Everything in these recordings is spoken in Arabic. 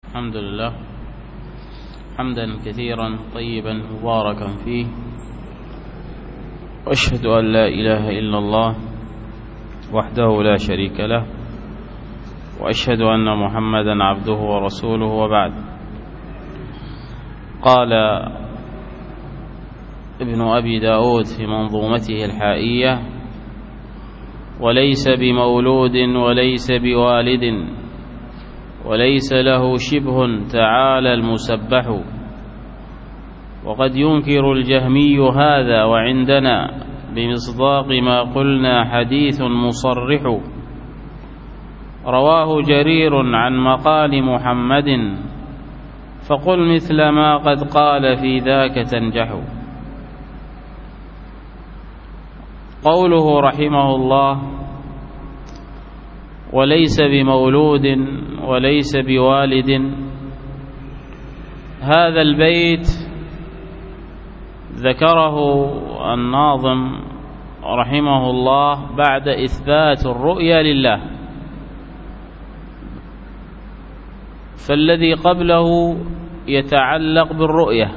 الحمد لله حمدا كثيرا طيبا مباركا فيه، وأشهد أن لا إله إلا الله وحده لا شريك له، وأشهد أن محمدا عبده ورسوله، وبعد. قال ابن أبي داود في منظومته الحائية: وليس بمولود وليس بوالد وليس له شبه تعالى المسبح، وقد ينكر الجهمي هذا وعندنا بمصداق ما قلنا حديث مصرح. رواه جرير عن مقال محمد، فقل مثل ما قد قال في ذاك تنجح. قوله رحمه الله: وليس بمولود وليس بوالد، هذا البيت ذكره الناظم رحمه الله بعد إثبات الرؤيا لله، فالذي قبله يتعلق بالرؤية،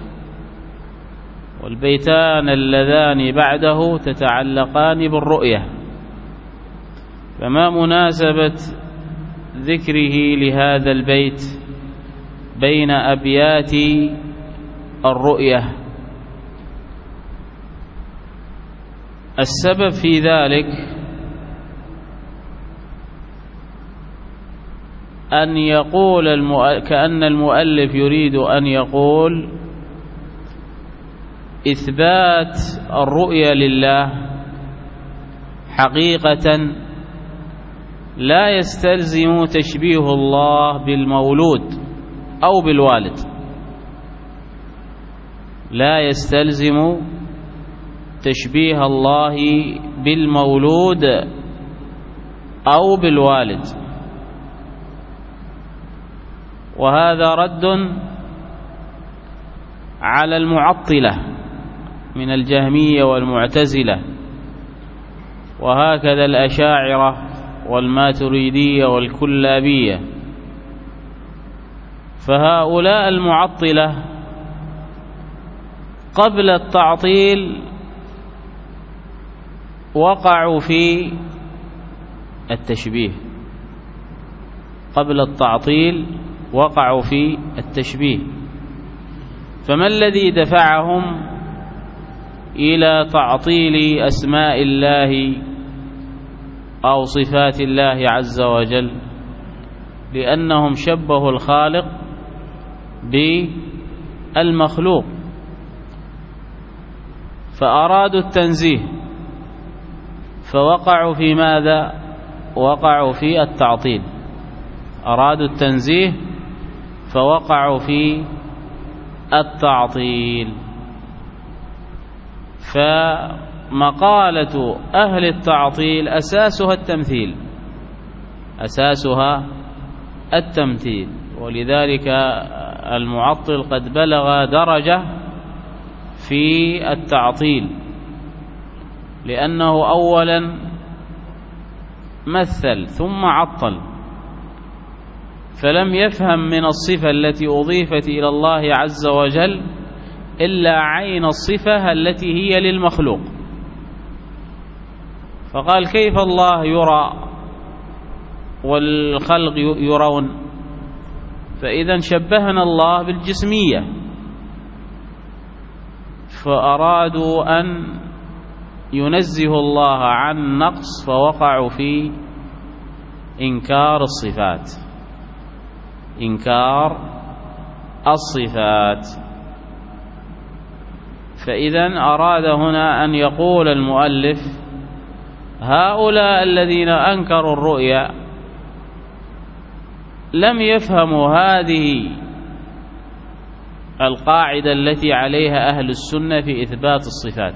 والبيتان اللذان بعده تتعلقان بالرؤية، فما مناسبة ذكره لهذا البيت بين أبيات الرؤية؟ السبب في ذلك أن يقول كأن المؤلف يريد أن يقول إثبات الرؤيا لله حقيقة لا يستلزم تشبيه الله بالمولود أو بالوالد، لا يستلزم تشبيه الله بالمولود أو بالوالد، وهذا رد على المعطلة من الجهمية والمعتزلة، وهكذا الأشاعرة والماتريدية والكلابية. فهؤلاء المعطلة قبل التعطيل وقعوا في التشبيه، قبل التعطيل وقعوا في التشبيه. فما الذي دفعهم إلى تعطيل أسماء الله أو صفات الله عز وجل؟ لأنهم شبهوا الخالق بالمخلوق، فأرادوا التنزيه، فوقعوا في ماذا؟ وقعوا في التعطيل. أرادوا التنزيه فوقعوا في التعطيل. فمقالة أهل التعطيل أساسها التمثيل، أساسها التمثيل، ولذلك المعطل قد بلغ درجة في التعطيل، لأنه أولا مثل ثم عطل، فلم يفهم من الصفة التي أضيفت إلى الله عز وجل إلا عين الصفة التي هي للمخلوق، فقال: كيف الله يرى والخلق يرون؟ فإذا شبهنا الله بالجسمية، فأرادوا أن ينزه الله عن نقص، فوقعوا في إنكار الصفات، إنكار الصفات. فإذا أراد هنا أن يقول المؤلف: هؤلاء الذين أنكروا الرؤيا لم يفهموا هذه القاعدة التي عليها أهل السنة في إثبات الصفات،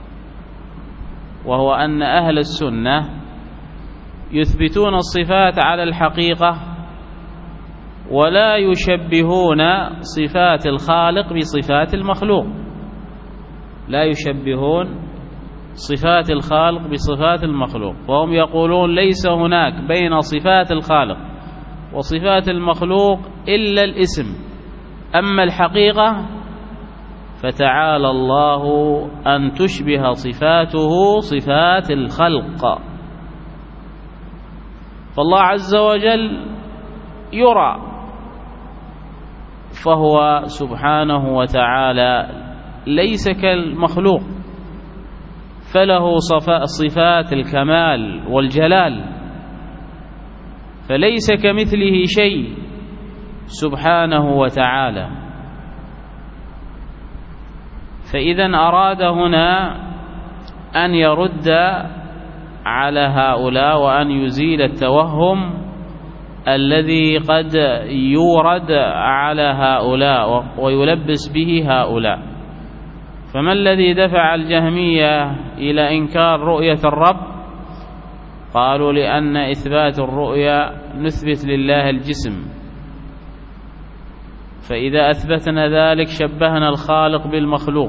وهو أن أهل السنة يثبتون الصفات على الحقيقة، ولا يشبهون صفات الخالق بصفات المخلوق، لا يشبهون صفات الخالق بصفات المخلوق، وهم يقولون ليس هناك بين صفات الخالق وصفات المخلوق إلا الاسم، أما الحقيقة فتعالى الله أن تشبه صفاته صفات الخلق. فالله عز وجل يرى، فهو سبحانه وتعالى ليس كالمخلوق، فله صفات الكمال والجلال، فليس كمثله شيء سبحانه وتعالى. فإذا أراد هنا أن يرد على هؤلاء وأن يزيل التوهم الذي قد يورد على هؤلاء ويلبس به هؤلاء. فما الذي دفع الجهمية إلى إنكار رؤية الرب؟ قالوا لأن إثبات الرؤيا نثبت لله الجسم، فإذا أثبتنا ذلك شبهنا الخالق بالمخلوق،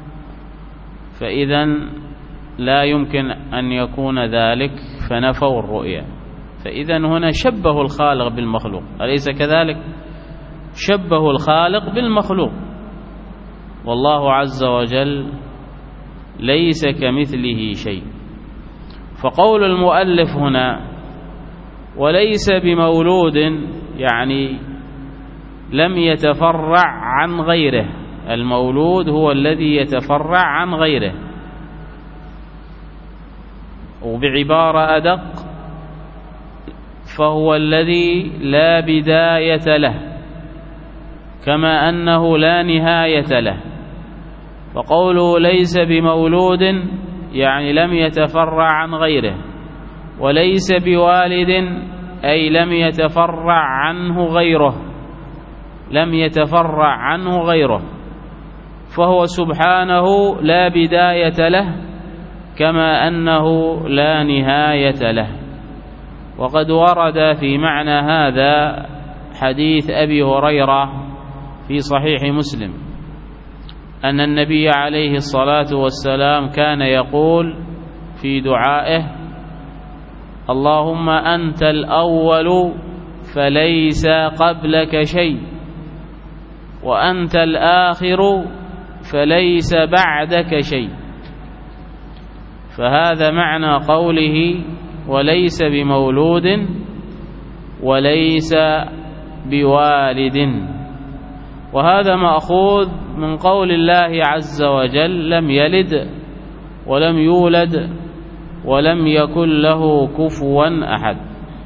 فإذا لا يمكن أن يكون ذلك، فنفوا الرؤيا. فإذا هنا شبهوا الخالق بالمخلوق، أليس كذلك؟ شبهوا الخالق بالمخلوق، والله عز وجل ليس كمثله شيء. فقول المؤلف هنا وليس بمولود يعني لم يتفرع عن غيره، المولود هو الذي يتفرع عن غيره. وبعبارة أدق فهو الذي لا بداية له، كما أنه لا نهاية له. فقوله ليس بمولود يعني لم يتفرع عن غيره، وليس بوالد أي لم يتفرع عنه غيره، لم يتفرع عنه غيره، فهو سبحانه لا بداية له كما أنه لا نهاية له. وقد ورد في معنى هذا حديث أبي هريرة في صحيح مسلم أن النبي عليه الصلاة والسلام كان يقول في دعائه: اللهم أنت الأول فليس قبلك شيء، وأنت الآخر فليس بعدك شيء. فهذا معنى قوله وليس بمولود وليس بوالد، وهذا مأخوذ من قول الله عز وجل لم يلد ولم يولد ولم يكن له كفوا أحد.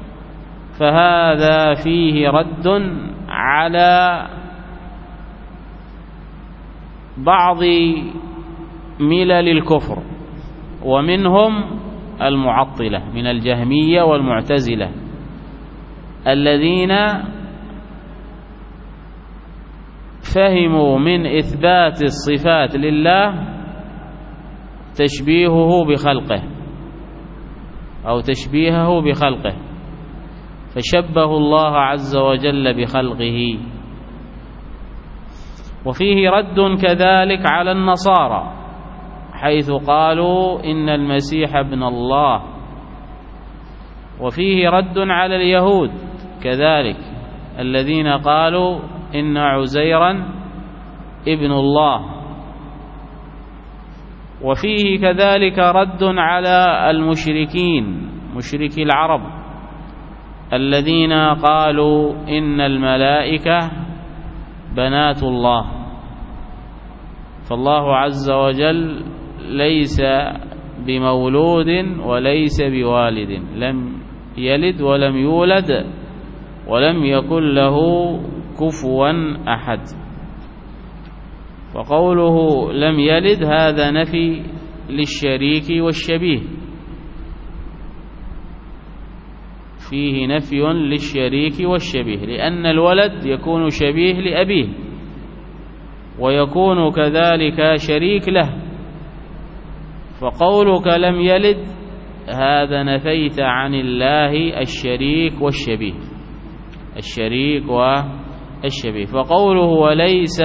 فهذا فيه رد على بعض ملل الكفر، ومنهم المعطلة من الجهمية والمعتزلة الذين فهموا من إثبات الصفات لله تشبيهه بخلقه أو تشبيهه بخلقه، فشبهوا الله عز وجل بخلقه. وفيه رد كذلك على النصارى حيث قالوا إن المسيح ابن الله، وفيه رد على اليهود كذلك الذين قالوا إن عزيرا ابن الله، وفيه كذلك رد على المشركين مشركي العرب الذين قالوا إن الملائكة بنات الله. فالله عز وجل ليس بمولود وليس بوالد، لم يلد ولم يولد ولم يكن له كفوا أحد. وقوله لم يلد هذا نفي للشريك والشبيه، فيه نفي للشريك والشبيه، لأن الولد يكون شبيه لأبيه ويكون كذلك شريك له. فقولك لم يلد هذا نفيت عن الله الشريك والشبيه، الشريك والشبيه. فقوله وليس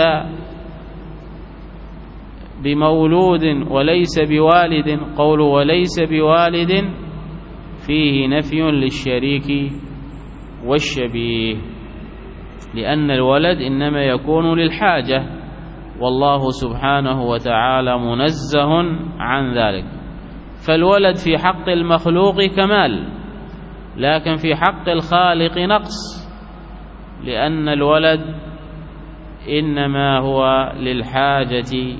بمولود وليس بوالد، قوله وليس بوالد فيه نفي للشريك والشبيه. لأن الولد إنما يكون للحاجة، والله سبحانه وتعالى منزه عن ذلك. فالولد في حق المخلوق كمال، لكن في حق الخالق نقص، لأن الولد إنما هو للحاجة،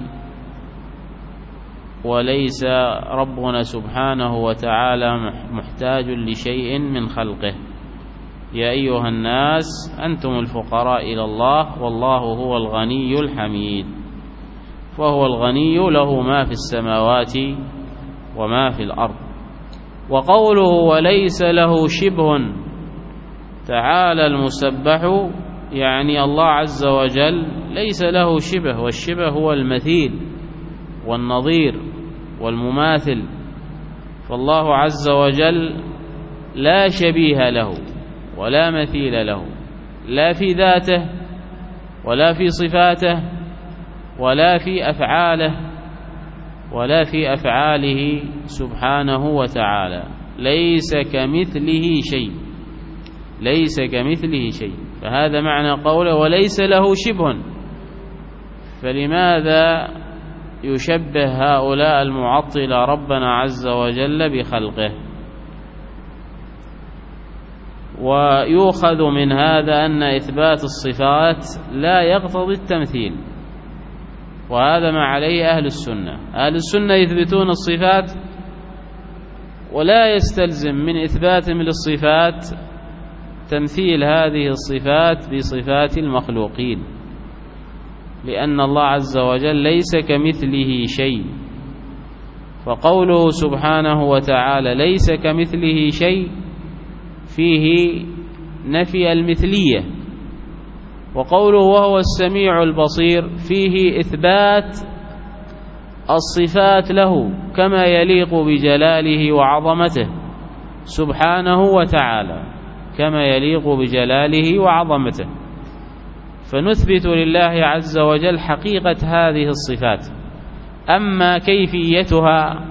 وليس ربنا سبحانه وتعالى محتاج لشيء من خلقه. يا أيها الناس أنتم الفقراء إلى الله والله هو الغني الحميد، فهو الغني له ما في السماوات وما في الأرض. وقوله وليس له شبه تعالى المسبح، يعني الله عز وجل ليس له شبه، والشبه هو المثيل والنظير والمماثل، فالله عز وجل لا شبيه له ولا مثيل له، لا في ذاته ولا في صفاته ولا في أفعاله ولا في أفعاله سبحانه وتعالى، ليس كمثله شيء، ليس كمثله شيء. فهذا معنى قوله وليس له شبه. فلماذا يشبه هؤلاء المعطلة ربنا عز وجل بخلقه؟ ويؤخذ من هذا أن إثبات الصفات لا يقتضي التمثيل، وهذا ما عليه أهل السنة. أهل السنة يثبتون الصفات ولا يستلزم من إثباتهم للصفات تمثيل هذه الصفات بصفات المخلوقين، لأن الله عز وجل ليس كمثله شيء. فقوله سبحانه وتعالى ليس كمثله شيء فيه نفي المثلية، وقوله وهو السميع البصير فيه إثبات الصفات له كما يليق بجلاله وعظمته سبحانه وتعالى، كما يليق بجلاله وعظمته. فنثبت لله عز وجل حقيقة هذه الصفات، أما كيفيتها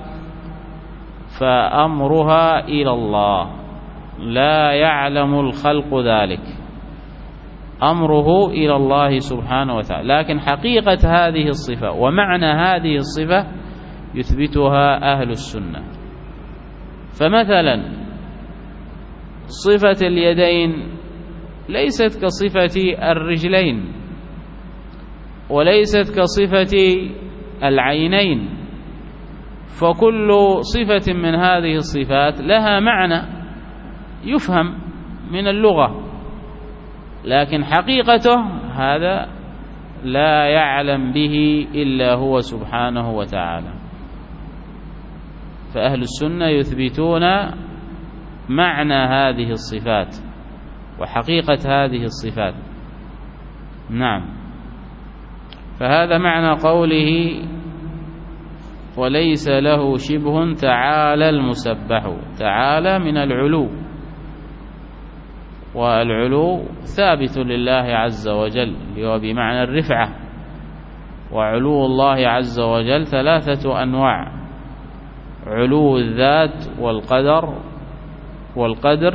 فأمرها إلى الله، لا يعلم الخلق ذلك، أمره إلى الله سبحانه وتعالى. لكن حقيقة هذه الصفة ومعنى هذه الصفة يثبتها أهل السنة. فمثلا صفة اليدين ليست كصفة الرجلين، وليست كصفة العينين، فكل صفة من هذه الصفات لها معنى يفهم من اللغة، لكن حقيقته هذا لا يعلم به إلا هو سبحانه وتعالى. فأهل السنة يثبتون معنى هذه الصفات وحقيقة هذه الصفات. نعم. فهذا معنى قوله وليس له شبه تعالى المسبح. تعالى من العلو، والعلو ثابت لله عز وجل هو بمعنى الرفعة. وعلو الله عز وجل ثلاثة أنواع: علو الذات والقدر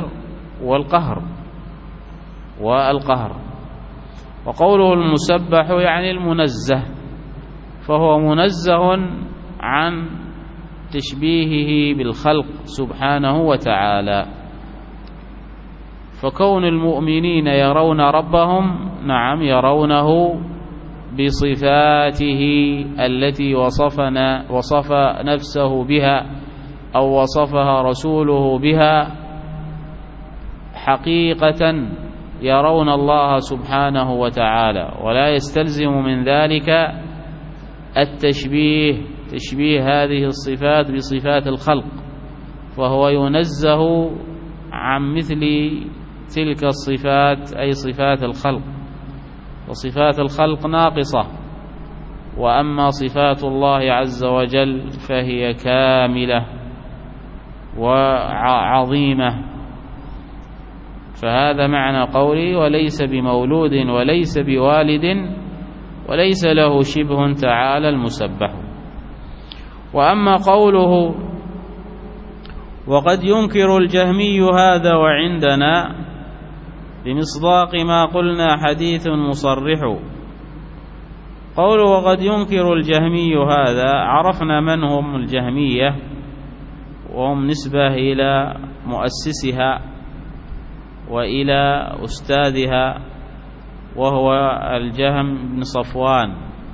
والقهر. وقوله المسبح يعني المنزه، فهو منزه عن تشبيهه بالخلق سبحانه وتعالى. فكون المؤمنين يرون ربهم، نعم يرونه بصفاته التي وصف نفسه بها أو وصفها رسوله بها، حقيقة يرون الله سبحانه وتعالى، ولا يستلزم من ذلك تشبيه هذه الصفات بصفات الخلق، فهو ينزه عن مثل تلك الصفات، أي صفات الخلق. وصفات الخلق ناقصة، وأما صفات الله عز وجل فهي كاملة وعظيمة. فهذا معنى قولي وليس بمولود وليس بوالد وليس له شبه تعالى المسبح. وأما قوله وقد ينكر الجهمي هذا وعندنا، بمصداق ما قلنا حديث مصرح. قوله وقد ينكر الجهمي هذا، عرفنا من هم الجهمية، وهم نسبة إلى مؤسسها وإلى أستاذها وهو الجهم بن صفوان.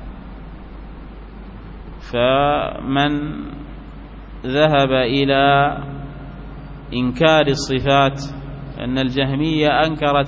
فمن ذهب إلى إنكار الصفات، أن الجهمية أنكرت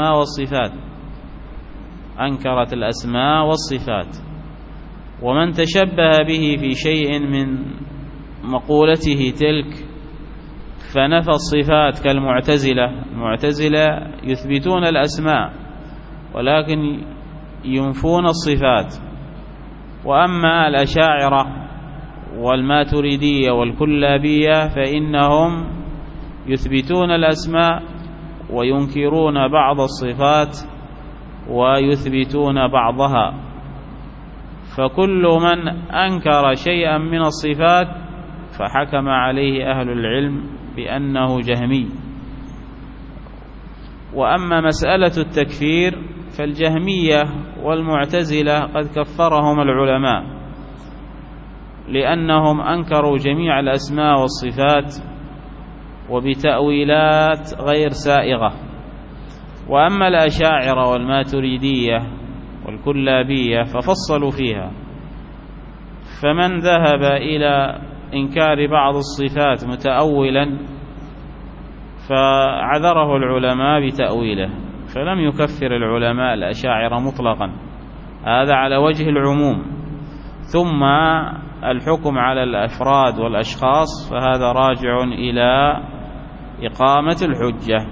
الأسماء والصفات، ومن تشبه به في شيء من مقولته تلك فنفى الصفات كالمعتزلة. المعتزلة يثبتون الأسماء ولكن ينفون الصفات. وأما الأشاعرة والماتريدية والكلابية فإنهم يثبتون الأسماء وينكرون بعض الصفات ويثبتون بعضها. فكل من أنكر شيئا من الصفات فحكم عليه أهل العلم بأنه جهمي. وأما مسألة التكفير فالجهمية والمعتزلة قد كفرهم العلماء لأنهم أنكروا جميع الأسماء والصفات وبتأويلات غير سائغة. وأما الأشاعرة والماتريدية والكلابية ففصلوا فيها، فمن ذهب إلى إنكار بعض الصفات متأولا فعذره العلماء بتأويله، فلم يكفر العلماء الأشاعرة مطلقا، هذا على وجه العموم. ثم الحكم على الأفراد والأشخاص فهذا راجع إلى إقامة الحجة.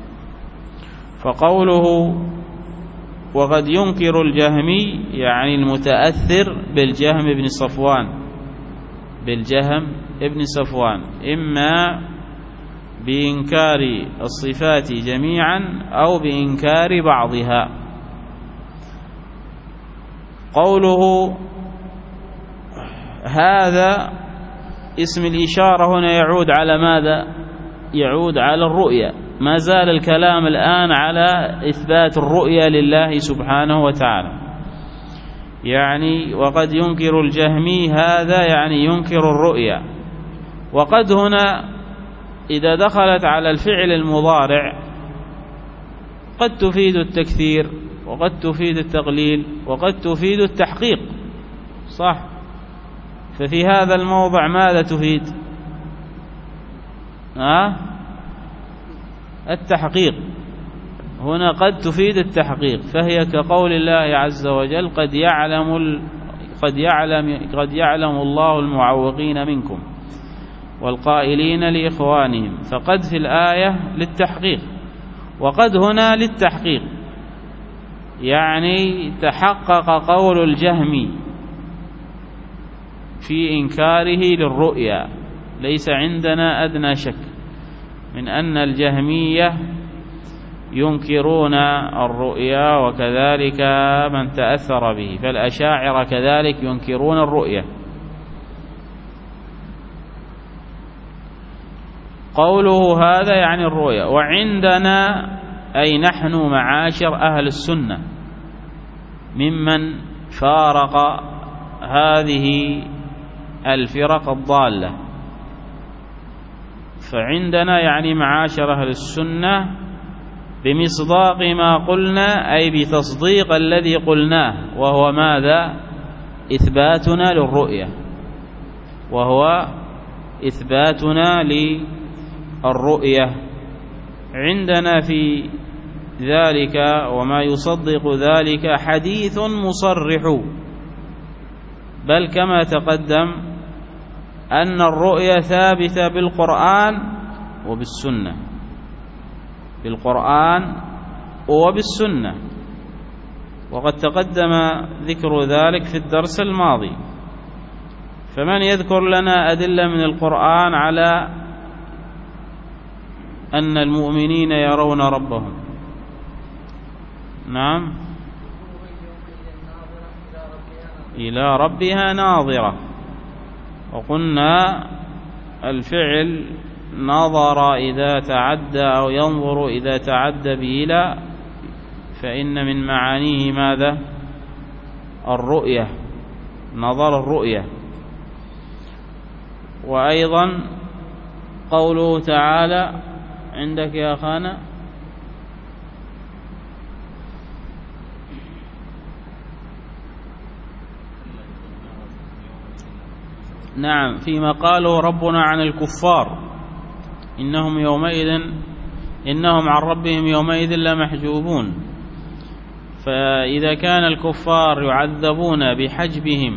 فقوله وقد ينكر الجهمي يعني المتأثر بالجهم ابن صفوان إما بإنكار الصفات جميعا أو بإنكار بعضها. قوله هذا اسم الإشارة هنا يعود على ماذا؟ يعود على الرؤية. ما زال الكلام الآن على إثبات الرؤية لله سبحانه وتعالى. يعني وقد ينكر الجهمي هذا يعني ينكر الرؤية. وقد هنا إذا دخلت على الفعل المضارع قد تفيد التكثير وقد تفيد التقليل وقد تفيد التحقيق، صح؟ ففي هذا الموضع ماذا تفيد؟ التحقيق. هنا قد تفيد التحقيق، فهي كقول الله عز وجل قد يعلم الله المعوقين منكم والقائلين لإخوانهم. فقد في الآية للتحقيق وقد هنا للتحقيق، يعني تحقق قول الجهمي في إنكاره للرؤيا. ليس عندنا أدنى شك من أن الجهمية ينكرون الرؤيا وكذلك من تأثر به، فالأشاعرة كذلك ينكرون الرؤيا. قوله هذا يعني الرؤيا. وعندنا أي نحن معاشر أهل السنة ممن فارق هذه الفرق الضالة، فعندنا يعني معاشر أهل السنة بمصداق ما قلنا أي بتصديق الذي قلناه، وهو ماذا؟ إثباتنا للرؤية، وهو إثباتنا للرؤية. عندنا في ذلك وما يصدق ذلك حديث مصرح، بل كما تقدم أن الرؤية ثابتة بالقرآن وبالسنة، بالقرآن وبالسنة، وقد تقدم ذكر ذلك في الدرس الماضي. فمن يذكر لنا أدلة من القرآن على أن المؤمنين يرون ربهم؟ نعم، إلى ربها ناظرة. وقلنا الفعل نظر إذا تعدى أو ينظر إذا تعدى بإلى فإن من معانيه ماذا؟ الرؤية، نظر الرؤية. وأيضا قوله تعالى عندك يا أخانا نعم فيما قاله ربنا عن الكفار إنهم عن ربهم يومئذ لمحجوبون. فإذا كان الكفار يعذبون بحجبهم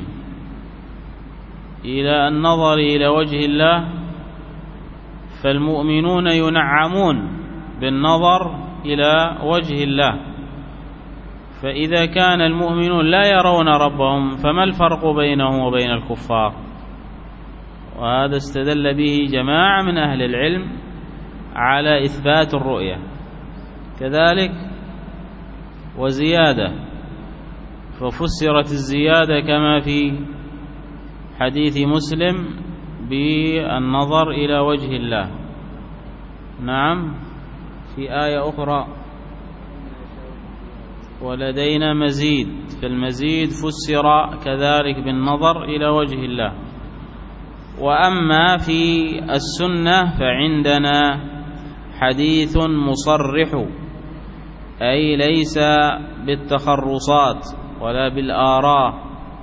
إلى النظر إلى وجه الله، فالمؤمنون ينعمون بالنظر إلى وجه الله. فإذا كان المؤمنون لا يرون ربهم فما الفرق بينهم وبين الكفار؟ وهذا استدل به جماعة من أهل العلم على إثبات الرؤية. كذلك وزيادة، ففسرت الزيادة كما في حديث مسلم بالنظر إلى وجه الله. نعم في آية أخرى ولدينا مزيد، فالمزيد فسر كذلك بالنظر إلى وجه الله. وأما في السنة فعندنا حديث مصرح، أي ليس بالتخرصات ولا بالآراء،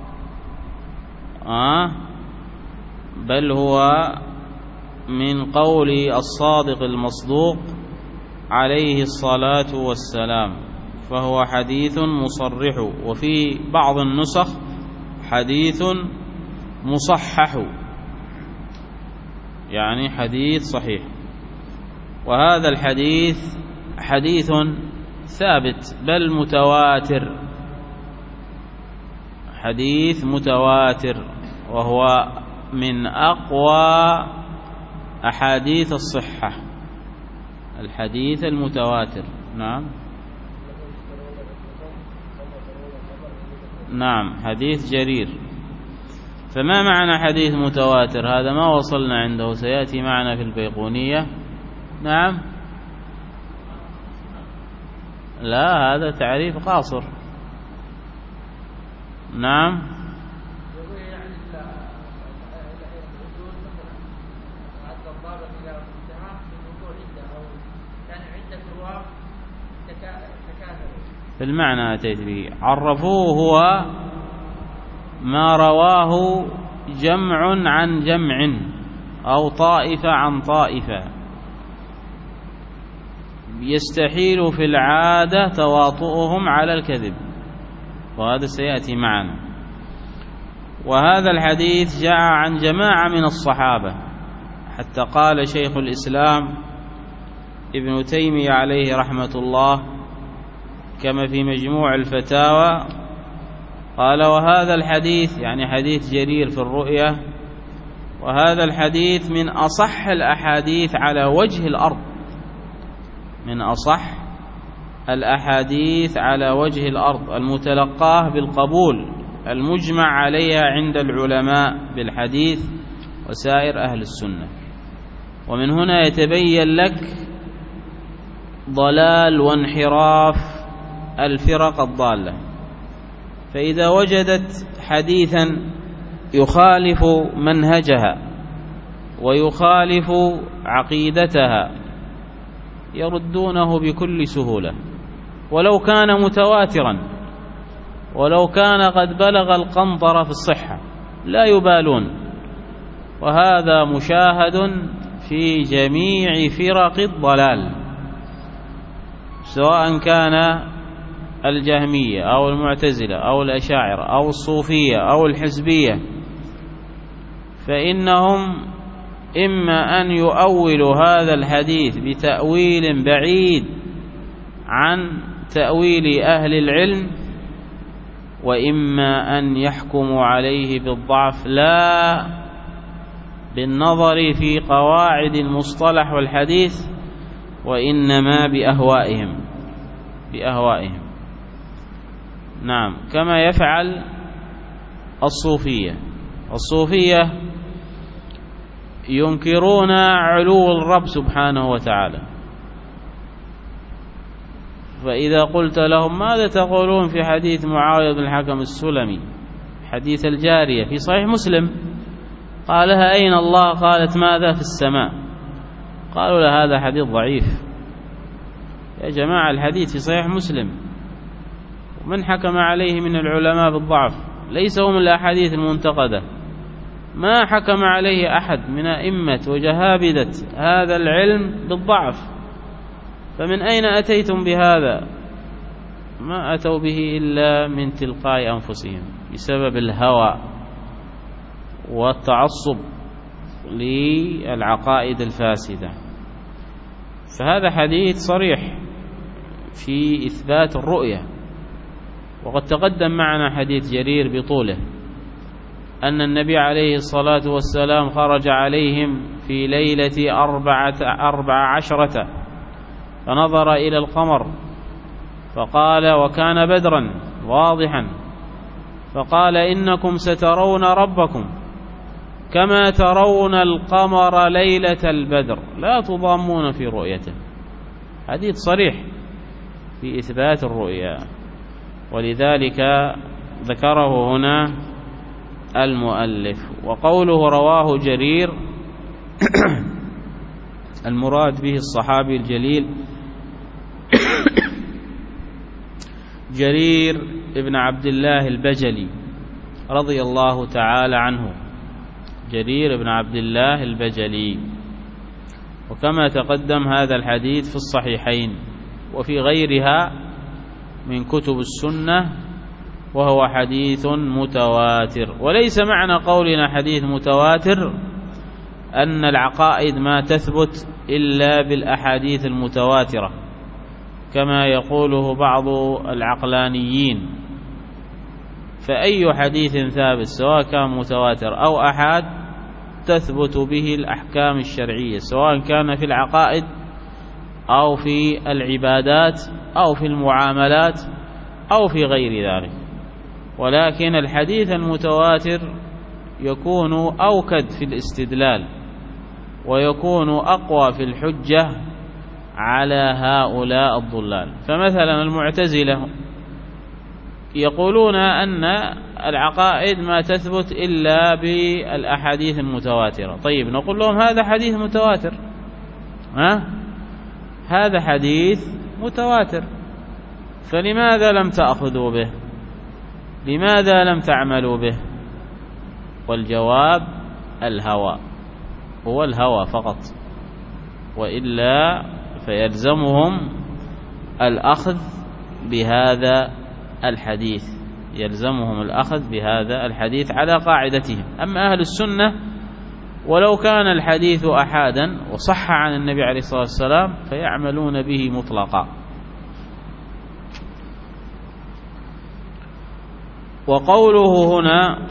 بل هو من قول الصادق المصدوق عليه الصلاة والسلام، فهو حديث مصرح. وفي بعض النسخ حديث مصحح، يعني حديث صحيح. وهذا الحديث حديث ثابت بل متواتر، حديث متواتر، وهو من أقوى أحاديث الصحة، الحديث المتواتر. نعم حديث جرير. فما معنى حديث متواتر؟ هذا ما وصلنا عنده، سيأتي معنا في البيقونية. نعم لا، هذا تعريف قاصر. نعم في المعنى أتيت به. عرفوه هو ما رواه جمع عن جمع أو طائفة عن طائفة، يستحيل في العادة تواطؤهم على الكذب، وهذا سيأتي معنا. وهذا الحديث جاء عن جماعة من الصحابة، حتى قال شيخ الإسلام ابن تيمية عليه رحمة الله كما في مجموع الفتاوى، قال وهذا الحديث، يعني حديث جرير في الرؤية، وهذا الحديث من أصح الأحاديث على وجه الأرض، من أصح الأحاديث على وجه الأرض، المتلقاه بالقبول، المجمع عليها عند العلماء بالحديث وسائر أهل السنة. ومن هنا يتبين لك ضلال وانحراف الفرق الضالة. فإذا وجدت حديثا يخالف منهجها ويخالف عقيدتها يردونه بكل سهولة، ولو كان متواترا، ولو كان قد بلغ القنطرة في الصحة لا يبالون. وهذا مشاهد في جميع فرق الضلال، سواء كان الجهمية أو المعتزلة أو الأشاعرة أو الصوفية أو الحزبية، فإنهم إما أن يؤولوا هذا الحديث بتأويل بعيد عن تأويل أهل العلم، وإما أن يحكموا عليه بالضعف لا بالنظر في قواعد المصطلح والحديث، وإنما بأهوائهم. نعم كما يفعل الصوفية ينكرون علو الرب سبحانه وتعالى. فإذا قلت لهم ماذا تقولون في حديث معاوية بن الحكم السلمي حديث الجارية في صحيح مسلم، قالها أين الله؟ قالت ماذا؟ في السماء. قالوا له هذا حديث ضعيف. يا جماعة الحديث في صحيح مسلم، ومن حكم عليه من العلماء بالضعف ليس هو من الأحاديث المنتقدة، ما حكم عليه أحد من أئمة وجهابذة هذا العلم بالضعف، فمن أين أتيتم بهذا؟ ما أتوا به إلا من تلقاء أنفسهم بسبب الهوى والتعصب للعقائد الفاسدة. فهذا حديث صريح في إثبات الرؤية. وقد تقدم معنا حديث جرير بطوله أن النبي عليه الصلاة والسلام خرج عليهم في ليلة 14 فنظر إلى القمر فقال، وكان بدرا واضحا، فقال إنكم سترون ربكم كما ترون القمر ليلة البدر لا تضامون في رؤيته. حديث صريح في إثبات الرؤيا، ولذلك ذكره هنا المؤلف. وقوله رواه جرير المراد به الصحابي الجليل جرير ابن عبد الله البجلي رضي الله تعالى عنه، جرير ابن عبد الله البجلي. وكما تقدم هذا الحديث في الصحيحين وفي غيرها من كتب السنة، وهو حديث متواتر. وليس معنى قولنا حديث متواتر أن العقائد ما تثبت إلا بالأحاديث المتواترة كما يقوله بعض العقلانيين. فأي حديث ثابت سواء كان متواتر أو أحاد تثبت به الأحكام الشرعية، سواء كان في العقائد أو في العبادات أو في المعاملات أو في غير ذلك. ولكن الحديث المتواتر يكون أوكد في الاستدلال ويكون أقوى في الحجة على هؤلاء الضلال. فمثلا المعتزلة يقولون أن العقائد ما تثبت إلا بالأحاديث المتواترة. طيب نقول لهم هذا حديث متواتر، هذا حديث متواتر، فلماذا لم تأخذوا به؟ لماذا لم تعملوا به؟ والجواب الهوى، هو الهوى فقط، وإلا فيلزمهم الأخذ بهذا الحديث، يلزمهم الأخذ بهذا الحديث على قاعدتهم. أما أهل السنة ولو كان الحديث أحادا وصح عن النبي عليه الصلاة والسلام فيعملون به مطلقا. وقوله هنا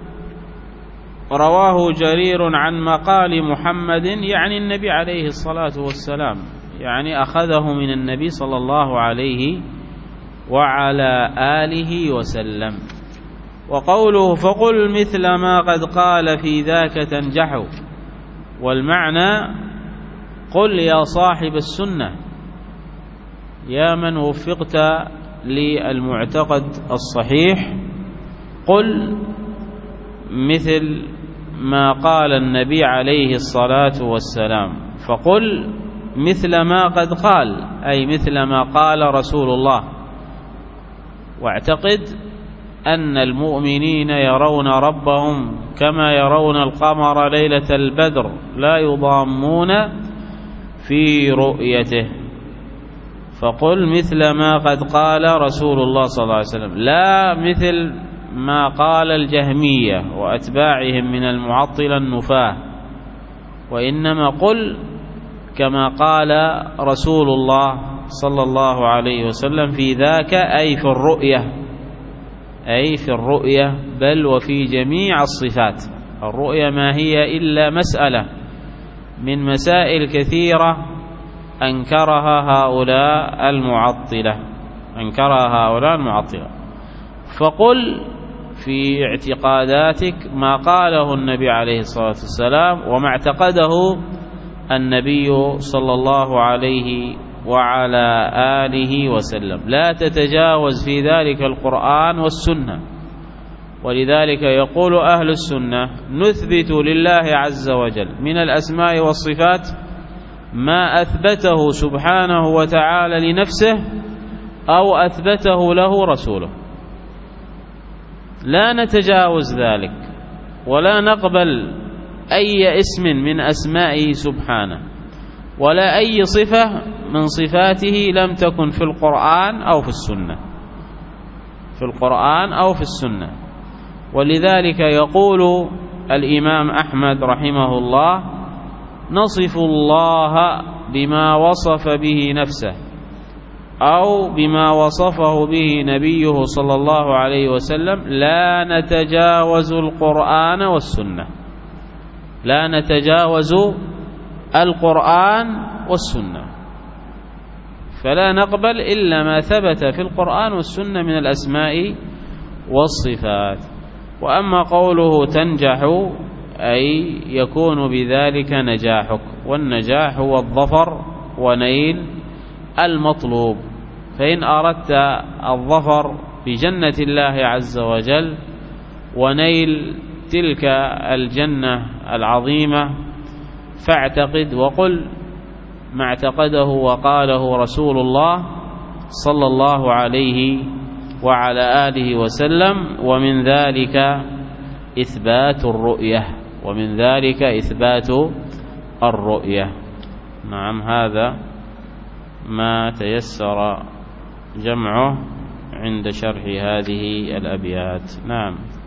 رواه جرير عن مقال محمد، يعني النبي عليه الصلاة والسلام، يعني أخذه من النبي صلى الله عليه وعلى آله وسلم. وقوله فقل مثل ما قد قال في ذاك تنجح، والمعنى قل يا صاحب السنة، يا من وفقت للمعتقد الصحيح، قل مثل ما قال النبي عليه الصلاة والسلام. فقل مثل ما قد قال، أي مثل ما قال رسول الله، واعتقد أن المؤمنين يرون ربهم كما يرون القمر ليلة البدر لا يضامون في رؤيته. فقل مثل ما قد قال رسول الله صلى الله عليه وسلم، لا مثل ما قال الجهمية وأتباعهم من المعطلة النفاة، وإنما قل كما قال رسول الله صلى الله عليه وسلم في ذاك، أي في الرؤية، أي في الرؤية، بل وفي جميع الصفات. الرؤية ما هي إلا مسألة من مسائل كثيرة أنكرها هؤلاء المعطلة، أنكرها هؤلاء المعطلة. فقل في اعتقاداتك ما قاله النبي عليه الصلاة والسلام وما اعتقده النبي صلى الله عليه وعلى آله وسلم، لا تتجاوز في ذلك القرآن والسنة. ولذلك يقول أهل السنة: نثبت لله عز وجل من الأسماء والصفات ما أثبته سبحانه وتعالى لنفسه أو أثبته له رسوله، لا نتجاوز ذلك ولا نقبل أي اسم من أسمائه سبحانه ولا أي صفة من صفاته لم تكن في القرآن أو في السنة، في القرآن أو في السنة. ولذلك يقول الإمام أحمد رحمه الله: نصف الله بما وصف به نفسه أو بما وصفه به نبيه صلى الله عليه وسلم، لا نتجاوز القرآن والسنة، لا نتجاوز القرآن والسنة، فلا نقبل إلا ما ثبت في القرآن والسنة من الأسماء والصفات. وأما قوله تنجح أي يكون بذلك نجاحك، والنجاح هو الظفر ونيل المطلوب. فإن أردت الظفر بجنة الله عز وجل ونيل تلك الجنة العظيمة فاعتقد وقل ما اعتقده وقاله رسول الله صلى الله عليه وعلى آله وسلم، ومن ذلك إثبات الرؤية، ومن ذلك إثبات الرؤية. نعم، هذا ما تيسر جمعه عند شرح هذه الأبيات. نعم.